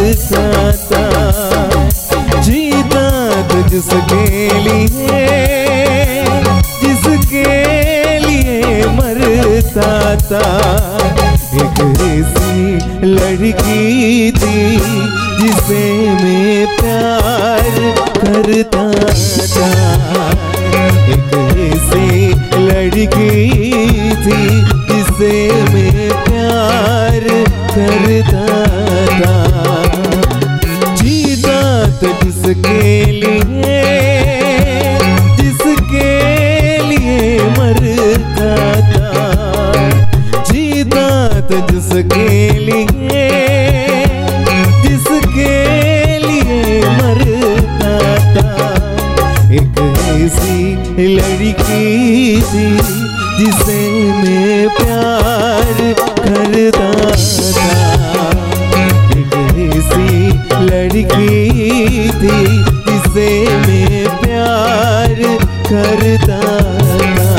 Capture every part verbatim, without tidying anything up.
मरता था, जीता तो जिसके लिए, जिसके लिए मरता था। एक ऐसी लड़की थी जिसे मैं प्यार करता था, एक ऐसी लड़की थी जिसे मैं प्यार करता था। जीता तो जिसके लिए, जिसके लिए मरता था, जीता तो जिसके लिए, जिसके लिए मरता था। एक ऐसी लड़की थी जिसे मैं प्यार करता था, एक ऐसी लड़की थी जिसे मैं प्यार करता था।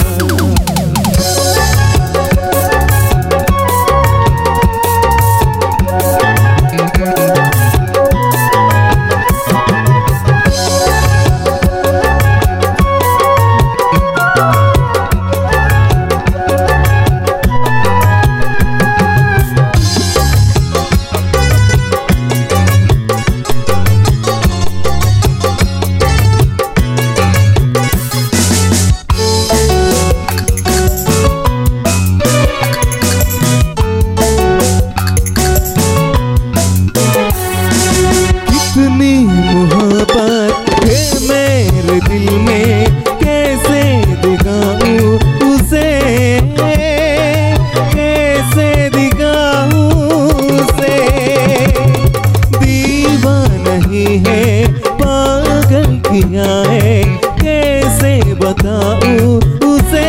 बताऊं उसे,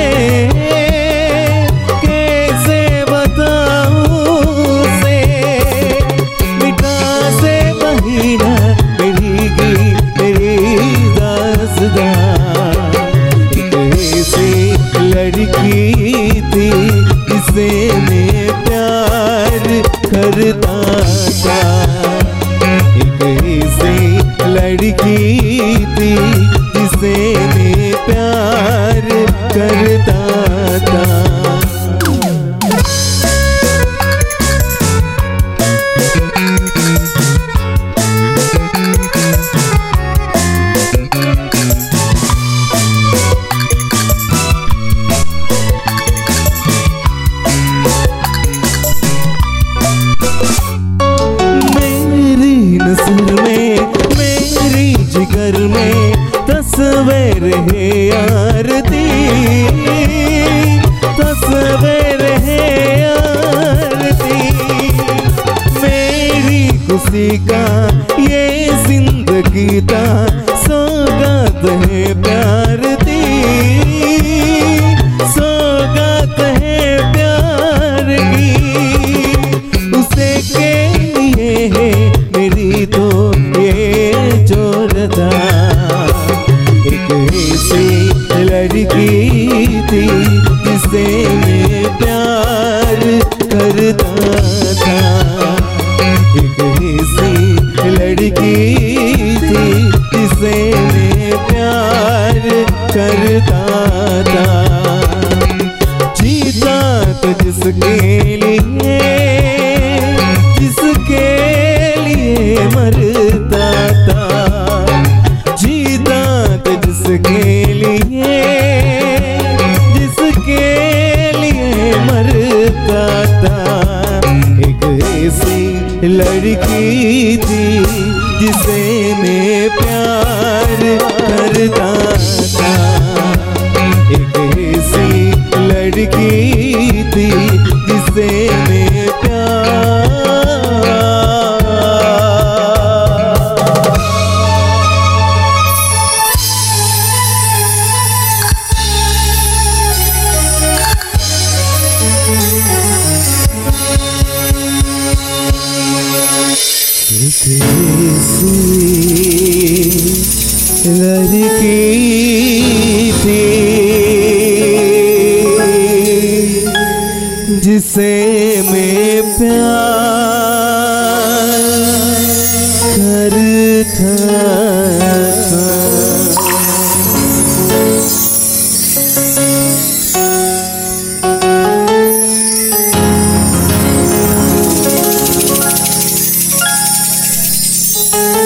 कैसे बताऊं उसे, मिटा से महीना मेरी मेरी दास्तां। एक ऐसी लड़की थी जिसे मैं प्यार करता था, एक ऐसी लड़की थी जिसे मैं प्यार करता था। मेरी नस्ल में, मेरी जिगर में तस्वीर है यार दी, तस्वीर है यार दी। मेरी खुशी का ये जिंदगी था सौगात है प्यार दी, सौगात है प्यार की। उसे के लिए है मेरी तो ये जोरदा। एक ऐसी लड़की थी जिसे मैं प्यार करता था, एक ऐसी लड़की थी जिसे मैं प्यार करता था। जीता तो जिसके लिए, जिसके लिए मरता था, जीता तो जिसके लिए, जिसके लिए मरता था। एक ऐसी लड़की थी जिसे मैं प्यार करता था, एक ऐसी लड़की थी जिसे मैं प्यार। लड़की थी जिसे मैं प्यार था।